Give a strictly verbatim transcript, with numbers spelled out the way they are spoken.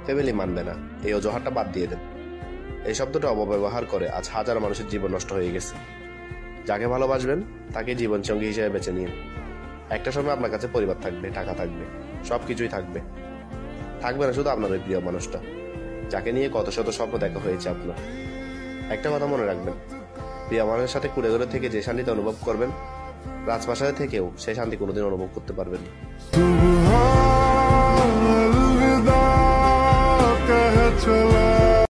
Family মানবে না, এই অজুহাতটা বাদ দিয়ে দেন। এই শব্দটা অপব্যবহার করে আজ হাজার মানুষের জীবন নষ্ট হয়ে গেছে। যাকে ভালোবাসবেন তাকে জীবন সঙ্গী হিসেবে বেছে নিন। একটা সময় আপনার কাছে পরিবার থাকবে, টাকা থাকবে, সবকিছুই থাকবে। থাকবে না শুধু আপনার ওই প্রিয় মানুষটা, যাকে নিয়ে কত শত স্বপ্ন দেখা হয়েছে আপনার। একটা কথা মনে রাখবেন, প্রিয় মানুষের সাথে কুড়ে ঘরে থেকে যে শান্তিতে অনুভব করবেন, রাজপ্রাসাদে থেকেও সেই শান্তি কোনোদিন অনুভব করতে পারবেন না।